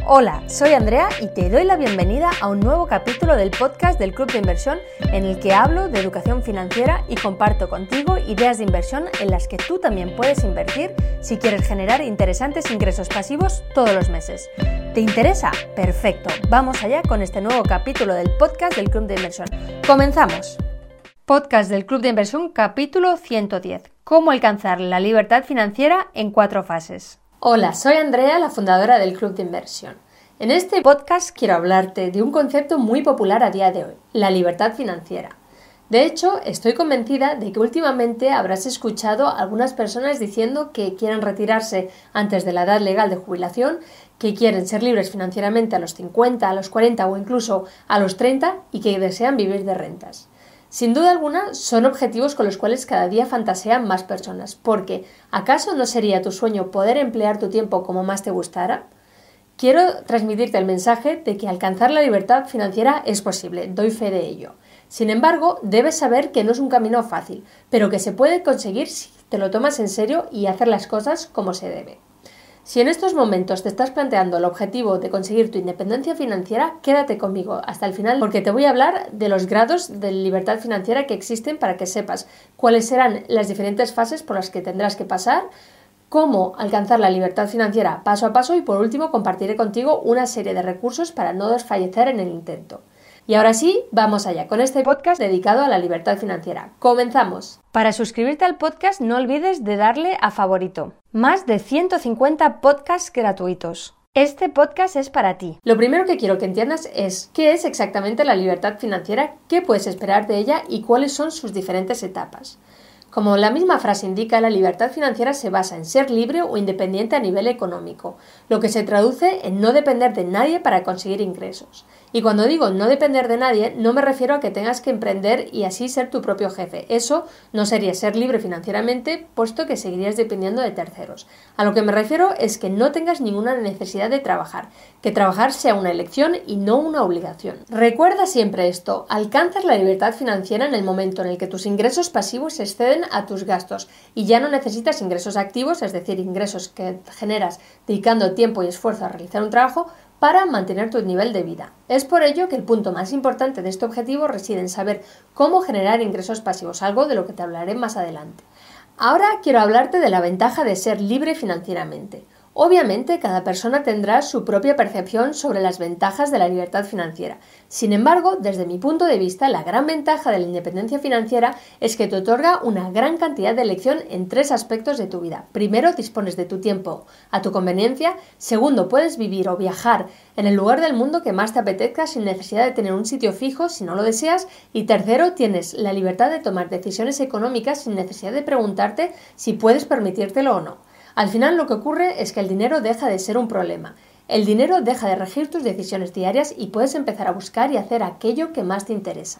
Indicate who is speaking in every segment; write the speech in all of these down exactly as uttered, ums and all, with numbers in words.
Speaker 1: Hola, soy Andrea y te doy la bienvenida a un nuevo capítulo del podcast del Club de Inversión en el que hablo de educación financiera y comparto contigo ideas de inversión en las que tú también puedes invertir si quieres generar interesantes ingresos pasivos todos los meses. ¿Te interesa? Perfecto, vamos allá con este nuevo capítulo del podcast del Club de Inversión. ¡Comenzamos! Podcast del Club de Inversión, capítulo ciento diez. ¿Cómo alcanzar la libertad financiera en cuatro fases? Hola, soy Andrea, la fundadora del Club de Inversión. En este podcast quiero hablarte de un concepto muy popular a día de hoy, la libertad financiera. De hecho, estoy convencida de que últimamente habrás escuchado a algunas personas diciendo que quieren retirarse antes de la edad legal de jubilación, que quieren ser libres financieramente a los cincuenta, a los cuarenta o incluso a los treinta y que desean vivir de rentas. Sin duda alguna, son objetivos con los cuales cada día fantasean más personas, porque ¿acaso no sería tu sueño poder emplear tu tiempo como más te gustara? Quiero transmitirte el mensaje de que alcanzar la libertad financiera es posible, doy fe de ello. Sin embargo, debes saber que no es un camino fácil, pero que se puede conseguir si te lo tomas en serio y hacer las cosas como se debe. Si en estos momentos te estás planteando el objetivo de conseguir tu independencia financiera, quédate conmigo hasta el final porque te voy a hablar de los grados de libertad financiera que existen para que sepas cuáles serán las diferentes fases por las que tendrás que pasar, cómo alcanzar la libertad financiera paso a paso y por último compartiré contigo una serie de recursos para no desfallecer en el intento. Y ahora sí, vamos allá con este podcast dedicado a la libertad financiera. ¡Comenzamos! Para suscribirte al podcast no olvides de darle a favorito. Más de ciento cincuenta podcasts gratuitos. Este podcast es para ti. Lo primero que quiero que entiendas es qué es exactamente la libertad financiera, qué puedes esperar de ella y cuáles son sus diferentes etapas. Como la misma frase indica, la libertad financiera se basa en ser libre o independiente a nivel económico, lo que se traduce en no depender de nadie para conseguir ingresos. Y cuando digo no depender de nadie, no me refiero a que tengas que emprender y así ser tu propio jefe. Eso no sería ser libre financieramente, puesto que seguirías dependiendo de terceros. A lo que me refiero es que no tengas ninguna necesidad de trabajar, que trabajar sea una elección y no una obligación. Recuerda siempre esto, alcanzas la libertad financiera en el momento en el que tus ingresos pasivos exceden a tus gastos y ya no necesitas ingresos activos, es decir, ingresos que generas dedicando tiempo y esfuerzo a realizar un trabajo, para mantener tu nivel de vida. Es por ello que el punto más importante de este objetivo reside en saber cómo generar ingresos pasivos, algo de lo que te hablaré más adelante. Ahora quiero hablarte de la ventaja de ser libre financieramente. Obviamente, cada persona tendrá su propia percepción sobre las ventajas de la libertad financiera. Sin embargo, desde mi punto de vista, la gran ventaja de la independencia financiera es que te otorga una gran cantidad de elección en tres aspectos de tu vida. Primero, dispones de tu tiempo a tu conveniencia. Segundo, puedes vivir o viajar en el lugar del mundo que más te apetezca sin necesidad de tener un sitio fijo si no lo deseas. Y tercero, tienes la libertad de tomar decisiones económicas sin necesidad de preguntarte si puedes permitírtelo o no. Al final lo que ocurre es que el dinero deja de ser un problema. El dinero deja de regir tus decisiones diarias y puedes empezar a buscar y hacer aquello que más te interesa.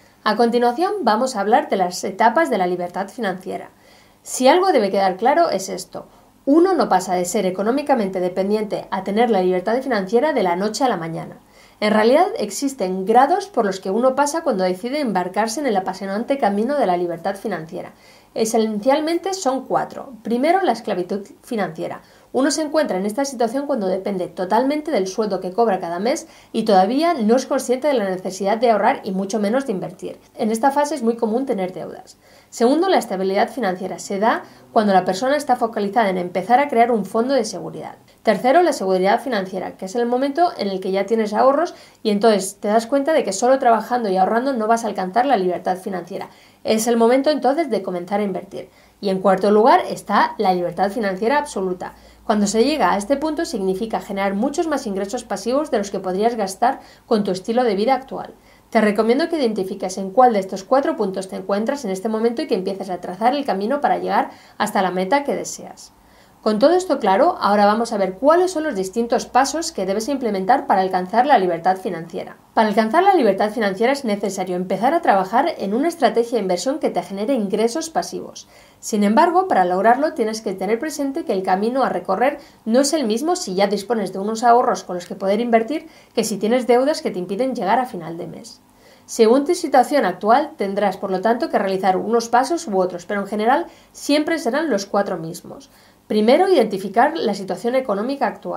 Speaker 1: A continuación vamos a hablar de las etapas de la libertad financiera. Si algo debe quedar claro es esto. Uno no pasa de ser económicamente dependiente a tener la libertad financiera de la noche a la mañana. En realidad existen grados por los que uno pasa cuando decide embarcarse en el apasionante camino de la libertad financiera. Esencialmente son cuatro. Primero, la esclavitud financiera. Uno se encuentra en esta situación cuando depende totalmente del sueldo que cobra cada mes y todavía no es consciente de la necesidad de ahorrar y mucho menos de invertir. En esta fase es muy común tener deudas. Segundo, la estabilidad financiera se da cuando la persona está focalizada en empezar a crear un fondo de seguridad. Tercero, la seguridad financiera, que es el momento en el que ya tienes ahorros y entonces te das cuenta de que solo trabajando y ahorrando no vas a alcanzar la libertad financiera. Es el momento entonces de comenzar a invertir. Y en cuarto lugar está la libertad financiera absoluta. Cuando se llega a este punto significa generar muchos más ingresos pasivos de los que podrías gastar con tu estilo de vida actual. Te recomiendo que identifiques en cuál de estos cuatro puntos te encuentras en este momento y que empieces a trazar el camino para llegar hasta la meta que deseas. Con todo esto claro, ahora vamos a ver cuáles son los distintos pasos que debes implementar para alcanzar la libertad financiera. Para alcanzar la libertad financiera es necesario empezar a trabajar en una estrategia de inversión que te genere ingresos pasivos. Sin embargo, para lograrlo tienes que tener presente que el camino a recorrer no es el mismo si ya dispones de unos ahorros con los que poder invertir que si tienes deudas que te impiden llegar a final de mes. Según tu situación actual, tendrás por lo tanto que realizar unos pasos u otros, pero en general siempre serán los cuatro mismos. Primero, identificar la situación económica actual.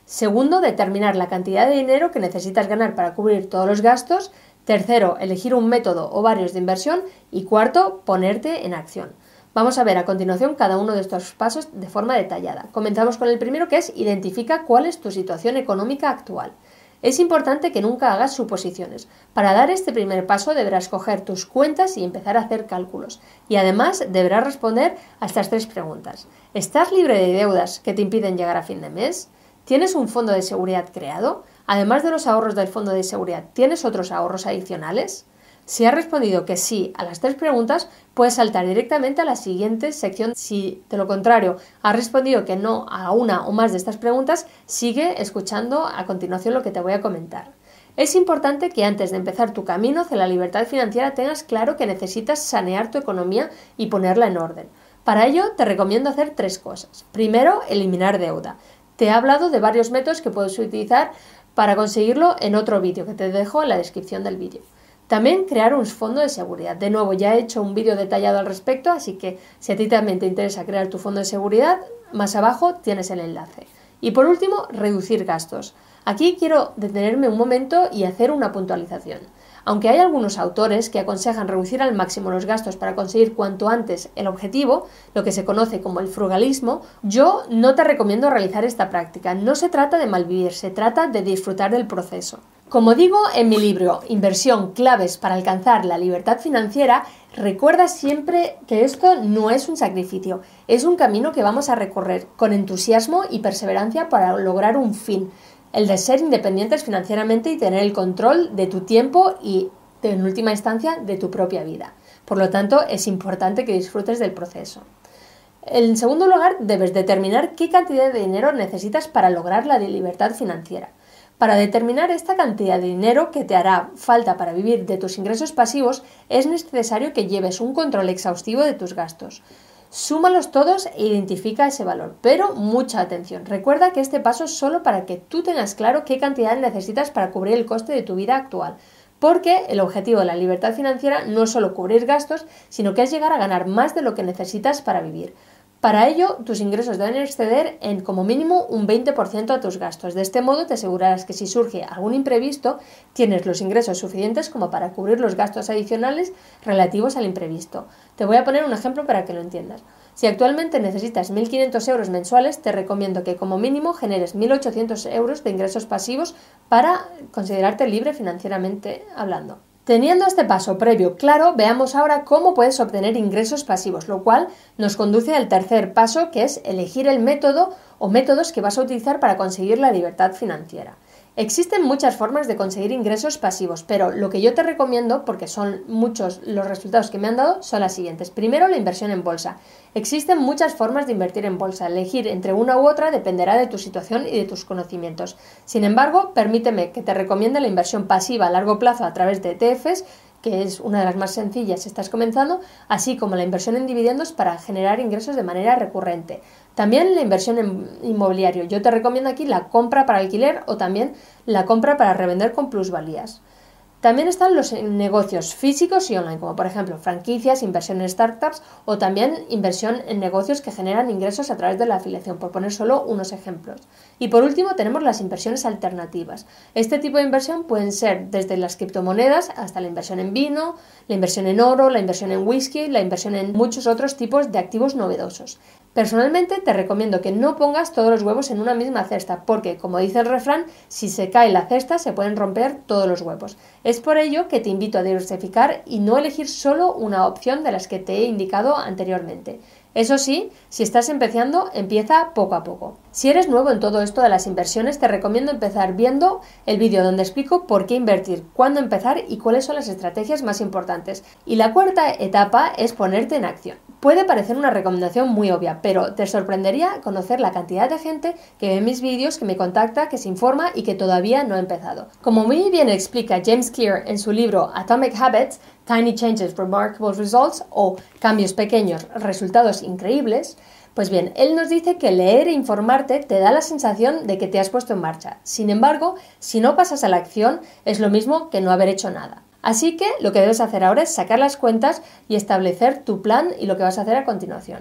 Speaker 1: Segundo, determinar la cantidad de dinero que necesitas ganar para cubrir todos los gastos. Tercero, elegir un método o varios de inversión. Y cuarto, ponerte en acción. Vamos a ver a continuación cada uno de estos pasos de forma detallada. Comenzamos con el primero, que es identifica cuál es tu situación económica actual. Es importante que nunca hagas suposiciones. Para dar este primer paso deberás coger tus cuentas y empezar a hacer cálculos. Y además deberás responder a estas tres preguntas. ¿Estás libre de deudas que te impiden llegar a fin de mes? ¿Tienes un fondo de seguridad creado? Además de los ahorros del fondo de seguridad, ¿tienes otros ahorros adicionales? Si has respondido que sí a las tres preguntas, puedes saltar directamente a la siguiente sección. Si, de lo contrario, has respondido que no a una o más de estas preguntas, sigue escuchando a continuación lo que te voy a comentar. Es importante que antes de empezar tu camino hacia la libertad financiera tengas claro que necesitas sanear tu economía y ponerla en orden. Para ello, te recomiendo hacer tres cosas. Primero, eliminar deuda. Te he hablado de varios métodos que puedes utilizar para conseguirlo en otro vídeo que te dejo en la descripción del vídeo. También crear un fondo de seguridad. De nuevo, ya he hecho un vídeo detallado al respecto, así que si a ti también te interesa crear tu fondo de seguridad, más abajo tienes el enlace. Y por último, reducir gastos. Aquí quiero detenerme un momento y hacer una puntualización. Aunque hay algunos autores que aconsejan reducir al máximo los gastos para conseguir cuanto antes el objetivo, lo que se conoce como el frugalismo, yo no te recomiendo realizar esta práctica. No se trata de malvivir, se trata de disfrutar del proceso. Como digo en mi libro Inversión, claves para alcanzar la libertad financiera, recuerda siempre que esto no es un sacrificio, es un camino que vamos a recorrer con entusiasmo y perseverancia para lograr un fin, el de ser independientes financieramente y tener el control de tu tiempo y, en última instancia, de tu propia vida. Por lo tanto, es importante que disfrutes del proceso. En segundo lugar, debes determinar qué cantidad de dinero necesitas para lograr la libertad financiera. Para determinar esta cantidad de dinero que te hará falta para vivir de tus ingresos pasivos, es necesario que lleves un control exhaustivo de tus gastos. Súmalos todos e identifica ese valor, pero mucha atención. Recuerda que este paso es solo para que tú tengas claro qué cantidad necesitas para cubrir el coste de tu vida actual, porque el objetivo de la libertad financiera no es solo cubrir gastos, sino que es llegar a ganar más de lo que necesitas para vivir. Para ello, tus ingresos deben exceder en como mínimo un veinte por ciento a tus gastos. De este modo te asegurarás que si surge algún imprevisto, tienes los ingresos suficientes como para cubrir los gastos adicionales relativos al imprevisto. Te voy a poner un ejemplo para que lo entiendas. Si actualmente necesitas mil quinientos euros mensuales, te recomiendo que como mínimo generes mil ochocientos euros de ingresos pasivos para considerarte libre financieramente hablando. Teniendo este paso previo claro, veamos ahora cómo puedes obtener ingresos pasivos, lo cual nos conduce al tercer paso, que es elegir el método o métodos que vas a utilizar para conseguir la libertad financiera. Existen muchas formas de conseguir ingresos pasivos, pero lo que yo te recomiendo, porque son muchos los resultados que me han dado, son las siguientes. Primero, la inversión en bolsa. Existen muchas formas de invertir en bolsa. Elegir entre una u otra dependerá de tu situación y de tus conocimientos. Sin embargo, permíteme que te recomiende la inversión pasiva a largo plazo a través de E T Fs, que es una de las más sencillas si estás comenzando, así como la inversión en dividendos para generar ingresos de manera recurrente. También la inversión en inmobiliario. Yo te recomiendo aquí la compra para alquiler o también la compra para revender con plusvalías. También están los negocios físicos y online, como por ejemplo franquicias, inversión en startups o también inversión en negocios que generan ingresos a través de la afiliación, por poner solo unos ejemplos. Y por último tenemos las inversiones alternativas. Este tipo de inversión pueden ser desde las criptomonedas hasta la inversión en vino, la inversión en oro, la inversión en whisky, la inversión en muchos otros tipos de activos novedosos. Personalmente te recomiendo que no pongas todos los huevos en una misma cesta porque, como dice el refrán, si se cae la cesta se pueden romper todos los huevos. Es por ello que te invito a diversificar y no elegir solo una opción de las que te he indicado anteriormente. Eso sí, si estás empezando, empieza poco a poco. Si eres nuevo en todo esto de las inversiones, te recomiendo empezar viendo el vídeo donde explico por qué invertir, cuándo empezar y cuáles son las estrategias más importantes. Y la cuarta etapa es ponerte en acción. Puede parecer una recomendación muy obvia, pero te sorprendería conocer la cantidad de gente que ve mis vídeos, que me contacta, que se informa y que todavía no ha empezado. Como muy bien explica James Clear en su libro Atomic Habits, Tiny Changes, Remarkable Results o Cambios Pequeños, Resultados Increíbles, pues bien, él nos dice que leer e informarte te da la sensación de que te has puesto en marcha. Sin embargo, si no pasas a la acción, es lo mismo que no haber hecho nada. Así que lo que debes hacer ahora es sacar las cuentas y establecer tu plan y lo que vas a hacer a continuación.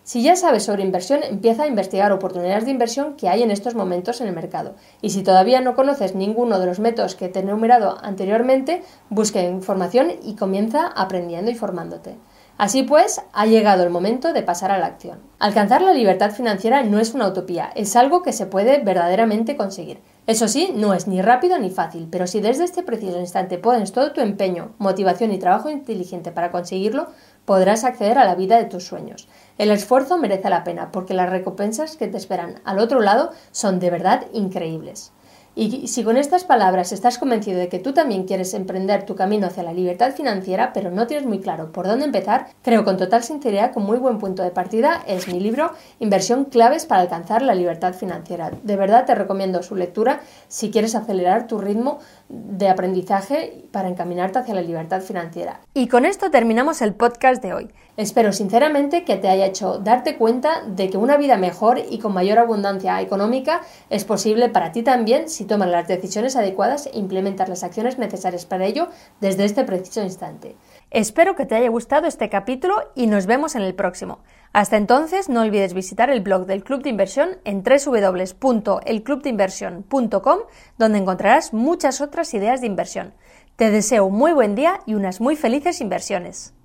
Speaker 1: Si ya sabes sobre inversión, empieza a investigar oportunidades de inversión que hay en estos momentos en el mercado. Y si todavía no conoces ninguno de los métodos que te he enumerado anteriormente, busca información y comienza aprendiendo y formándote. Así pues, ha llegado el momento de pasar a la acción. Alcanzar la libertad financiera no es una utopía, es algo que se puede verdaderamente conseguir. Eso sí, no es ni rápido ni fácil, pero si desde este preciso instante pones todo tu empeño, motivación y trabajo inteligente para conseguirlo, podrás acceder a la vida de tus sueños. El esfuerzo merece la pena porque las recompensas que te esperan al otro lado son de verdad increíbles. Y si con estas palabras estás convencido de que tú también quieres emprender tu camino hacia la libertad financiera, pero no tienes muy claro por dónde empezar, creo con total sinceridad que un muy buen punto de partida es mi libro Inversión claves para alcanzar la libertad financiera. De verdad te recomiendo su lectura si quieres acelerar tu ritmo de aprendizaje para encaminarte hacia la libertad financiera. Y con esto terminamos el podcast de hoy. Espero sinceramente que te haya hecho darte cuenta de que una vida mejor y con mayor abundancia económica es posible para ti también si tomas las decisiones adecuadas e implementas las acciones necesarias para ello desde este preciso instante. Espero que te haya gustado este capítulo y nos vemos en el próximo. Hasta entonces, no olvides visitar el blog del Club de Inversión en doble u doble u doble u punto el club de inversión punto com, donde encontrarás muchas otras ideas de inversión. Te deseo un muy buen día y unas muy felices inversiones.